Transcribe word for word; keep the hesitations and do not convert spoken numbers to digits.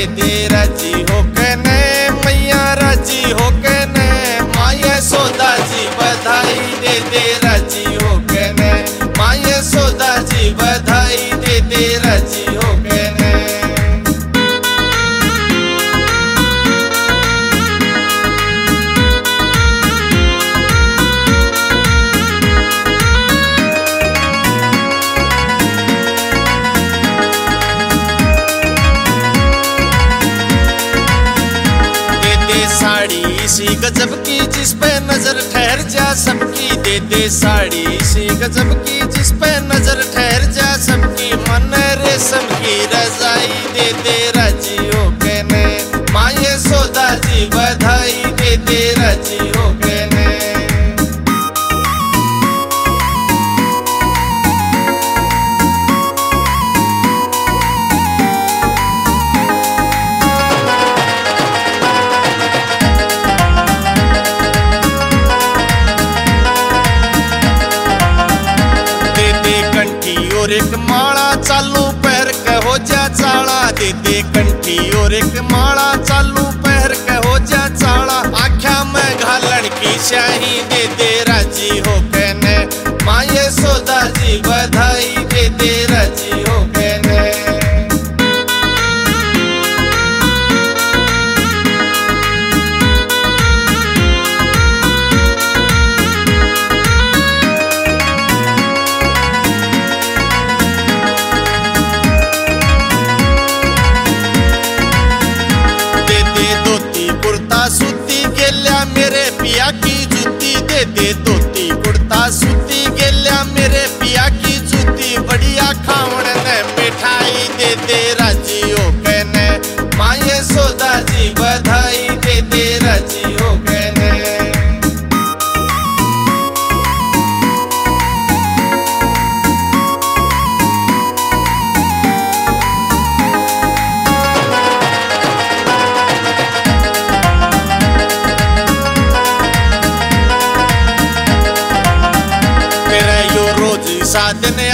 दे दे राजी हो कने मैया राजी हो कने माँ यशोदा जी बधाई दे दे राजी हो कने माँ यशोदा जी बधाई दे दे राजी हो कने। साड़ी सी गजब की जिस पे नजर ठहर जा सबकी दे दे साड़ी सी गजब की जिस पे नजर ठहर जा सबकी मन रेशम की रजाई दे दे राजी हो कने माँ यशोदा जी बधाई दे दे राजी हो कने। और एक माला चालू पैर कहो जा चाला दे दे कंठी और एक माला चालू पैर कहो जा चाला आख्या में घालन की शाही दे दे राजी हो कने माँ यशोदा जी बधाई दे दे राजी हो कने। सूती गेल्या मेरे पिया की जूती दे दे धोती कुर्ता सूती गेल्या मेरे पिया की जूती बढ़िया खावण ने मिठाई दे दे राजी हो कने माँ यशोदा जी बधाई दे दे राजी हो कने। साधन